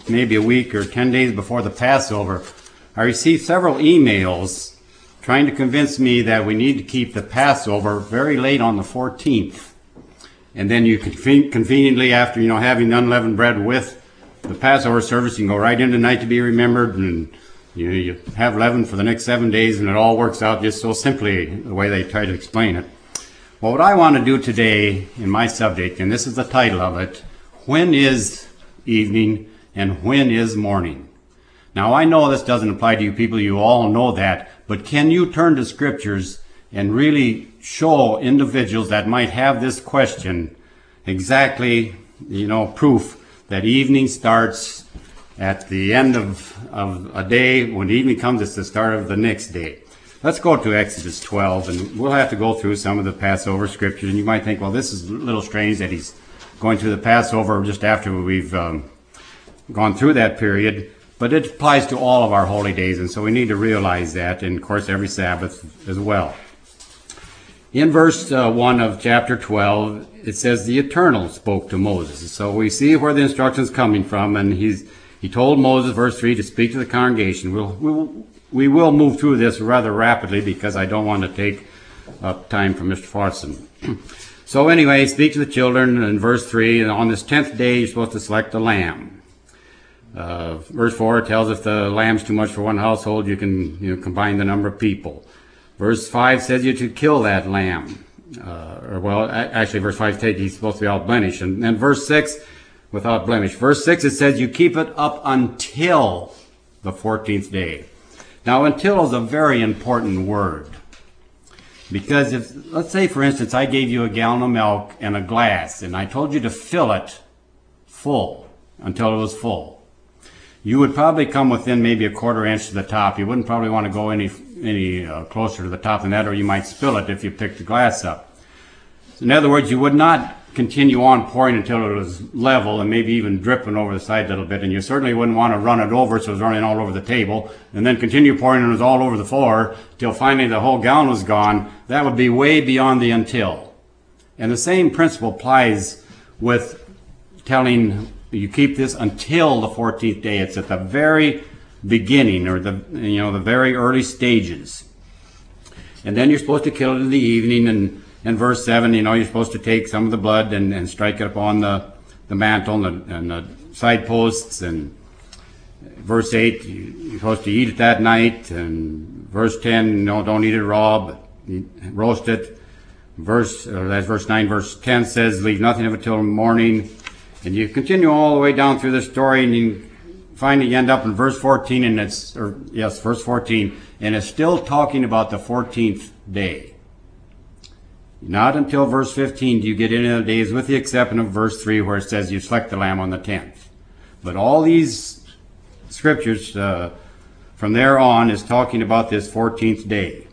maybe a week or 10 days before the Passover, I received several emails trying to convince me that we need to keep the Passover very late on the 14th. And then you conveniently, after, having the unleavened bread with the Passover service, you can go right into night to be remembered, and you have leaven for the next 7 days, and it all works out just so simply the way they try to explain it. Well, what I want to do today in my subject, and this is the title of it, when is evening and when is morning? Now, I know this doesn't apply to you people, you all know that, but can you turn to scriptures and really show individuals that might have this question exactly, proof that evening starts at the end of a day. When evening comes, it's the start of the next day. Let's go to Exodus 12, and we'll have to go through some of the Passover scriptures. And you might think, well, this is a little strange that he's going through the Passover just after we've gone through that period. But it applies to all of our holy days, and so we need to realize that, and of course every Sabbath as well. In verse 1 of chapter 12, it says, the Eternal spoke to Moses. So we see where the instruction is coming from, and he told Moses, verse 3, to speak to the congregation. We will move through this rather rapidly because I don't want to take up time from Mr. Farson. So anyway, speak to the children in verse 3, and on this 10th day you're supposed to select a lamb. Verse 4 tells if the lamb's too much for one household, you can combine the number of people. Verse 5 says you to kill that lamb. Actually, verse 5 says he's supposed to be without blemish. And then verse 6, without blemish. Verse 6, it says you keep it up until the 14th day. Now, until is a very important word. Because let's say, for instance, I gave you a gallon of milk and a glass, and I told you to fill it full until it was full. You would probably come within maybe a quarter inch to the top. You wouldn't probably want to go any closer to the top than that, or you might spill it if you picked the glass up. So in other words, you would not continue on pouring until it was level and maybe even dripping over the side a little bit, and you certainly wouldn't want to run it over so it was running all over the table, and then continue pouring and it was all over the floor till finally the whole gallon was gone. That would be way beyond the until. And the same principle applies with telling you keep this until the 14th day. It's at the very beginning, or the very early stages. And then you're supposed to kill it in the evening, and in verse 7, you're supposed to take some of the blood and strike it upon the mantle and the side posts. And verse 8, you're supposed to eat it that night. And verse 10, don't eat it raw, but roast it. That's verse 9. Verse 10 says, leave nothing of it till morning. And you continue all the way down through the story, and you finally end up in verse 14, verse 14, and it's still talking about the 14th day. Not until verse 15 do you get into the days, with the exception of verse 3 where it says you select the lamb on the 10th. But all these scriptures from there on is talking about this 14th day.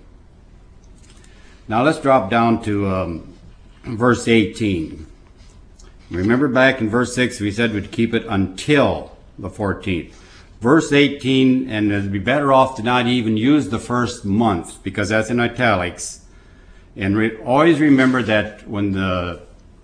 Now let's drop down to verse 18. Remember back in verse 6 we said we'd keep it until the 14th. Verse 18, and it'd be better off to not even use the first month because that's in italics. And always remember that when the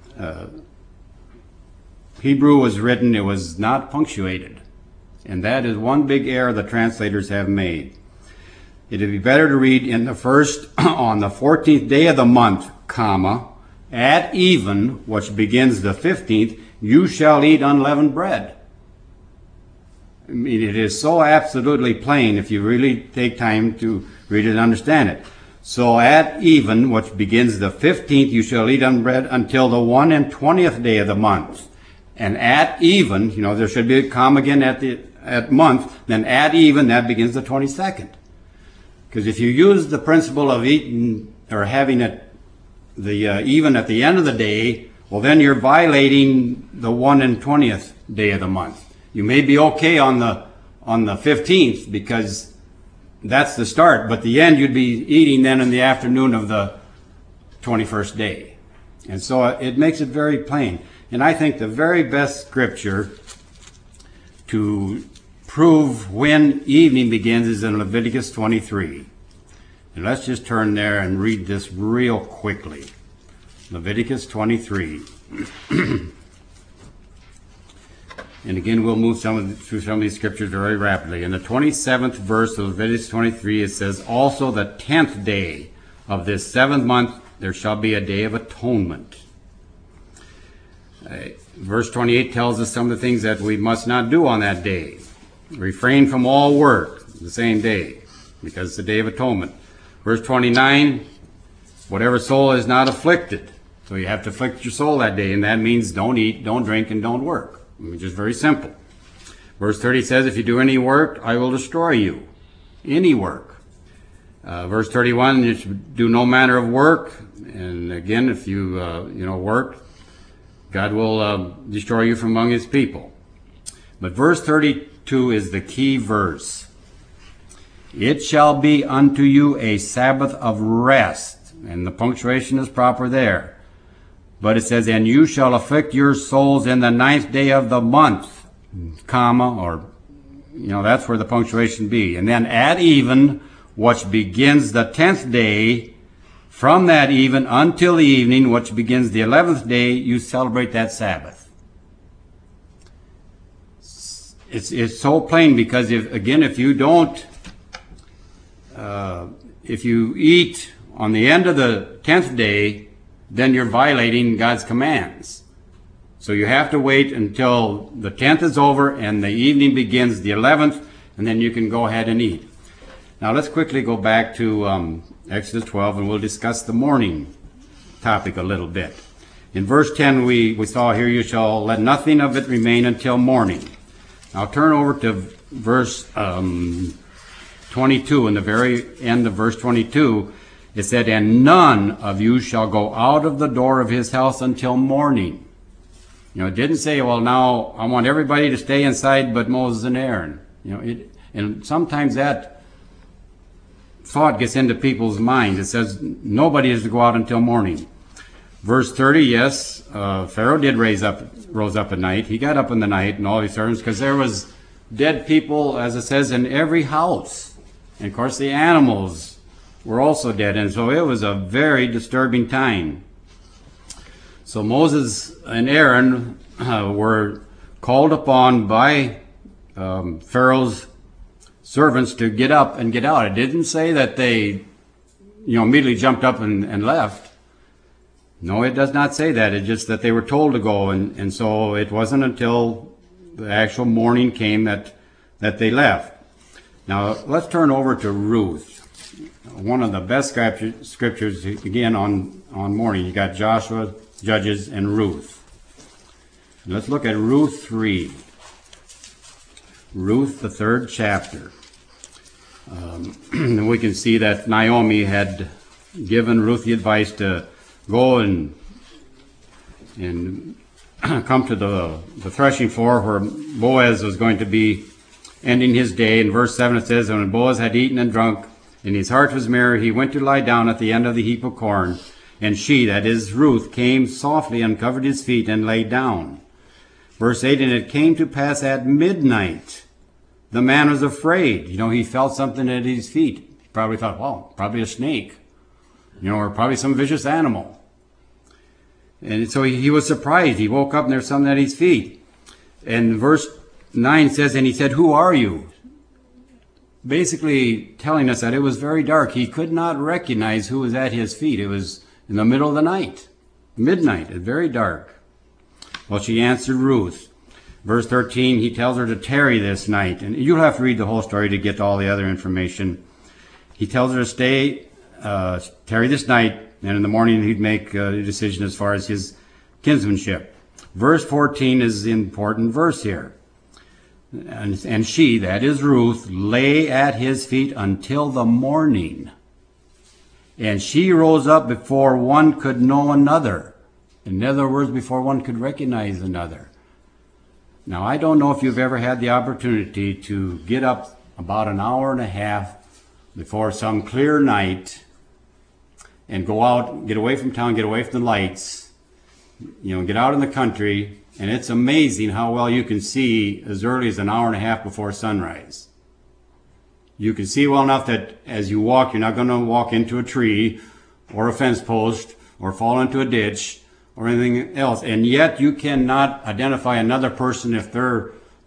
Hebrew was written, it was not punctuated. And that is one big error the translators have made. It would be better to read in the first, on the 14th day of the month, comma, at even, which begins the 15th, you shall eat unleavened bread. I mean, it is so absolutely plain if you really take time to read it and understand it. So at even, which begins the 15th, you shall eat unleavened bread until the 21st day of the month. And at even, there should be a comma again at month, then at even, that begins the 22nd. Because if you use the principle of eating or having it even at the end of the day, well, then you're violating the 21st day of the month. You may be okay on the 15th because that's the start, but the end you'd be eating then in the afternoon of the 21st day. And so it makes it very plain. And I think the very best scripture to prove when evening begins is in Leviticus 23. And let's just turn there and read this real quickly. Leviticus 23. And again, we'll move through some of these scriptures very rapidly. In the 27th verse of Leviticus 23, it says, also the 10th day of this 7th month, there shall be a day of atonement. Verse 28 tells us some of the things that we must not do on that day. Refrain from all work the same day, because it's the day of atonement. Verse 29, whatever soul is not afflicted. So you have to afflict your soul that day, and that means don't eat, don't drink, and don't work. I mean, just very simple. Verse 30 says, if you do any work, I will destroy you. Any work. Verse 31, you should do no manner of work. And again, if you work, God will destroy you from among his people. But verse 32 is the key verse. It shall be unto you a Sabbath of rest. And the punctuation is proper there. But it says, and you shall afflict your souls in the 9th day of the month, comma, or, that's where the punctuation be. And then at even, which begins the 10th day, from that even until the evening, which begins the 11th day, you celebrate that Sabbath. It's so plain, because if you don't, if you eat on the end of the 10th day, then you're violating God's commands. So you have to wait until the 10th is over and the evening begins the 11th, and then you can go ahead and eat. Now let's quickly go back to Exodus 12, and we'll discuss the morning topic a little bit. In verse 10, we saw here, you shall let nothing of it remain until morning. Now turn over to verse 22. In the very end of verse 22, it said, and none of you shall go out of the door of his house until morning. It didn't say, well, now I want everybody to stay inside but Moses and Aaron. And sometimes that thought gets into people's minds. It says nobody is to go out until morning. Verse 30, yes, Pharaoh did rose up at night. He got up in the night and all his servants, because there was dead people, as it says, in every house. And of course the animals were also dead, and so it was a very disturbing time. So Moses and Aaron were called upon by Pharaoh's servants to get up and get out. It didn't say that they immediately jumped up and left. No, it does not say that. It's just that they were told to go, and so it wasn't until the actual morning came that they left. Now let's turn over to Ruth. One of the best scriptures, again, on morning. You got Joshua, Judges, and Ruth. Let's look at Ruth 3. Ruth, the 3rd chapter. And we can see that Naomi had given Ruth the advice to go and come to the threshing floor where Boaz was going to be ending his day. In verse 7 it says, and when Boaz had eaten and drunk, and his heart was merry, he went to lie down at the end of the heap of corn. And she, that is Ruth, came softly and covered his feet and lay down. Verse 8, and it came to pass at midnight, the man was afraid. He felt something at his feet. He probably thought, well, probably a snake, or probably some vicious animal. And so he was surprised. He woke up and there's something at his feet. And verse 9 says, and he said, who are you? Basically telling us that it was very dark. He could not recognize who was at his feet. It was in the middle of the night, midnight, very dark. Well, she answered Ruth. Verse 13, he tells her to tarry this night. And you'll have to read the whole story to get all the other information. He tells her to stay, tarry this night, and in the morning he'd make a decision as far as his kinsmanship. Verse 14 is the important verse here. And she, that is Ruth, lay at his feet until the morning. And she rose up before one could know another. In other words, before one could recognize another. Now, I don't know if you've ever had the opportunity to get up about an hour and a half before some clear night and go out, get away from town, get away from the lights, get out in the country. And it's amazing how well you can see as early as an hour and a half before sunrise. You can see well enough that as you walk, you're not going to walk into a tree or a fence post or fall into a ditch or anything else. And yet you cannot identify another person if they're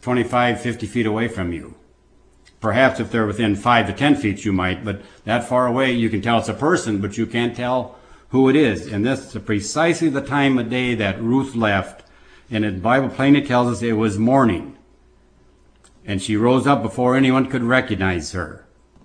25, 50 feet away from you. Perhaps if they're within 5 to 10 feet you might, but that far away you can tell it's a person, but you can't tell who it is. And this is precisely the time of day that Ruth left. And the Bible plainly tells us it was morning. And she rose up before anyone could recognize her.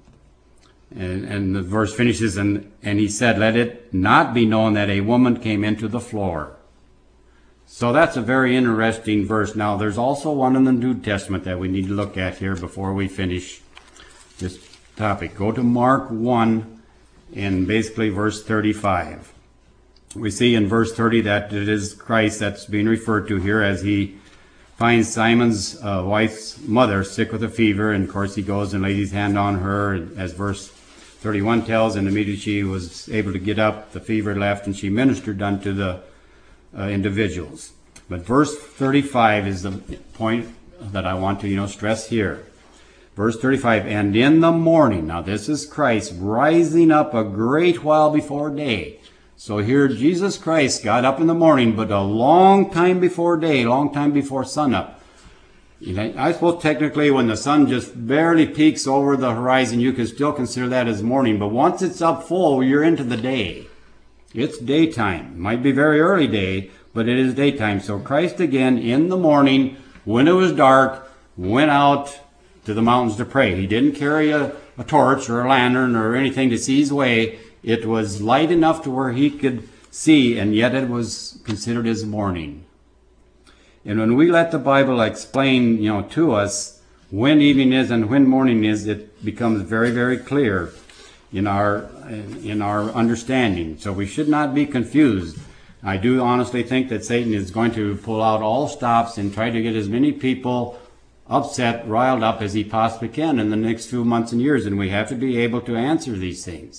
And the verse finishes, and he said, let it not be known that a woman came into the floor. So that's a very interesting verse. Now, there's also one in the New Testament that we need to look at here before we finish this topic. Go to Mark 1 and basically verse 35. We see in verse 30 that it is Christ that's being referred to here as he finds Simon's wife's mother sick with a fever, and of course he goes and lays his hand on her, as verse 31 tells, and immediately she was able to get up, the fever left, and she ministered unto the individuals. But verse 35 is the point that I want to stress here. Verse 35, and in the morning, now this is Christ rising up a great while before day. So here Jesus Christ got up in the morning, but a long time before day, long time before sunup. I suppose technically when the sun just barely peeks over the horizon, you could still consider that as morning. But once it's up full, you're into the day. It's daytime. It might be very early day, but it is daytime. So Christ again in the morning, when it was dark, went out to the mountains to pray. He didn't carry a torch or a lantern or anything to see his way. It was light enough to where he could see, and yet it was considered as morning. And when we let the Bible explain, to us when evening is and when morning is, it becomes very, very clear in our understanding. So we should not be confused. I do honestly think that Satan is going to pull out all stops and try to get as many people upset, riled up as he possibly can in the next few months and years, and we have to be able to answer these things.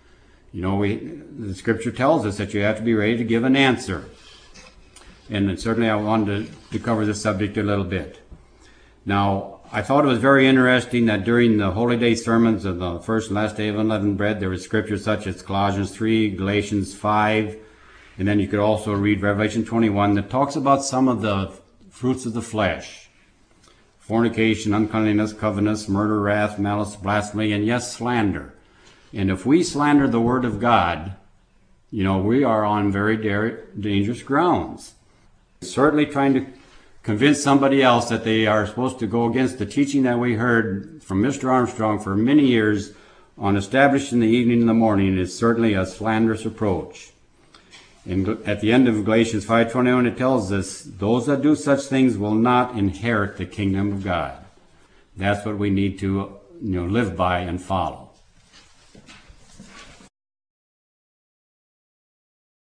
The scripture tells us that you have to be ready to give an answer. And certainly I wanted to cover this subject a little bit. Now, I thought it was very interesting that during the Holy Day sermons of the first and last day of unleavened bread, there was scripture such as Colossians 3, Galatians 5, and then you could also read Revelation 21 that talks about some of the fruits of the flesh. Fornication, uncleanness, covetousness, murder, wrath, malice, blasphemy, and yes, slander. And if we slander the Word of God, we are on very dangerous grounds. Certainly trying to convince somebody else that they are supposed to go against the teaching that we heard from Mr. Armstrong for many years on establishing the evening and the morning is certainly a slanderous approach. And at the end of Galatians 5:21, it tells us, those that do such things will not inherit the kingdom of God. That's what we need to live by and follow.